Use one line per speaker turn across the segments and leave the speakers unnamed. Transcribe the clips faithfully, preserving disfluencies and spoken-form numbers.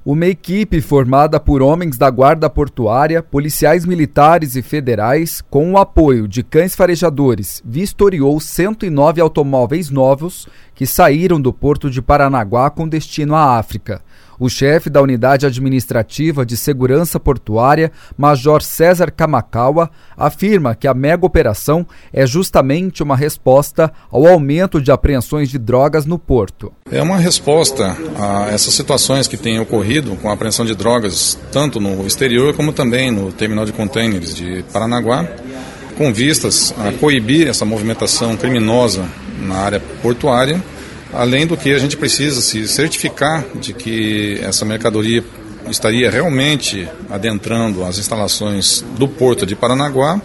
Uma equipe formada por homens da Guarda Portuária, policiais militares e federais, com o apoio de cães farejadores, vistoriou cento e nove automóveis novos que saíram do porto de Paranaguá com destino à África. O chefe da Unidade Administrativa de Segurança Portuária, Major César Kamakawa, afirma que a mega operação é justamente uma resposta ao aumento de apreensões de drogas no porto.
É uma resposta a essas situações que têm ocorrido com a apreensão de drogas, tanto no exterior como também no terminal de contêineres de Paranaguá, com vistas a coibir essa movimentação criminosa na área portuária. Além do que a gente precisa se certificar de que essa mercadoria estaria realmente adentrando as instalações do porto de Paranaguá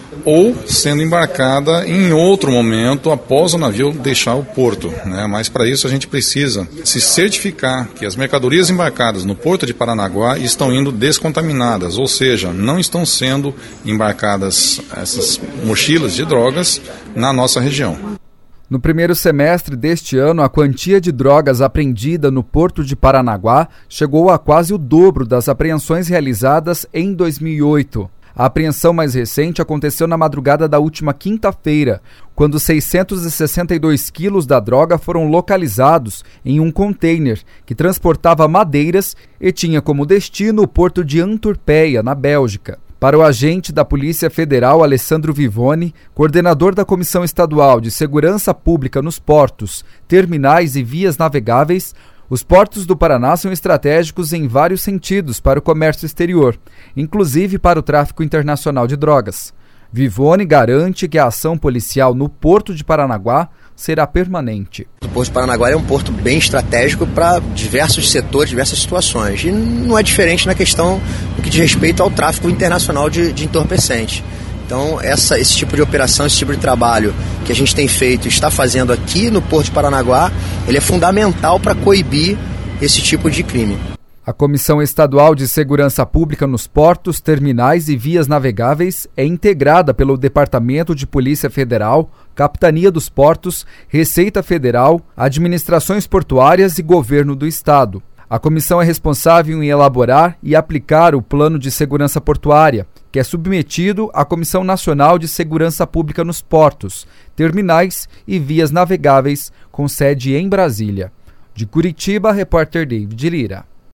ou sendo embarcada em outro momento após o navio deixar o porto, né? Mas para isso a gente precisa se certificar que as mercadorias embarcadas no porto de Paranaguá estão indo descontaminadas, ou seja, não estão sendo embarcadas essas mochilas de drogas na nossa região.
No primeiro semestre deste ano, a quantia de drogas apreendida no porto de Paranaguá chegou a quase o dobro das apreensões realizadas em dois mil e oito. A apreensão mais recente aconteceu na madrugada da última quinta-feira, quando seiscentos e sessenta e dois quilos da droga foram localizados em um container que transportava madeiras e tinha como destino o porto de Anturpeia, na Bélgica. Para o agente da Polícia Federal, Alessandro Vivoni, coordenador da Comissão Estadual de Segurança Pública nos Portos, Terminais e Vias Navegáveis, os portos do Paraná são estratégicos em vários sentidos para o comércio exterior, inclusive para o tráfico internacional de drogas. Vivoni garante que a ação policial no Porto de Paranaguá será permanente.
O Porto de Paranaguá é um porto bem estratégico para diversos setores, diversas situações. E não é diferente na questão do que diz respeito ao tráfico internacional de, de entorpecentes. Então, essa, esse tipo de operação, esse tipo de trabalho que a gente tem feito e está fazendo aqui no Porto de Paranaguá, ele é fundamental para coibir esse tipo de crime.
A Comissão Estadual de Segurança Pública nos Portos, Terminais e Vias Navegáveis é integrada pelo Departamento de Polícia Federal, Capitania dos Portos, Receita Federal, Administrações Portuárias e Governo do Estado. A comissão é responsável em elaborar e aplicar o Plano de Segurança Portuária, que é submetido à Comissão Nacional de Segurança Pública nos Portos, Terminais e Vias Navegáveis, com sede em Brasília. De Curitiba, repórter David Lira.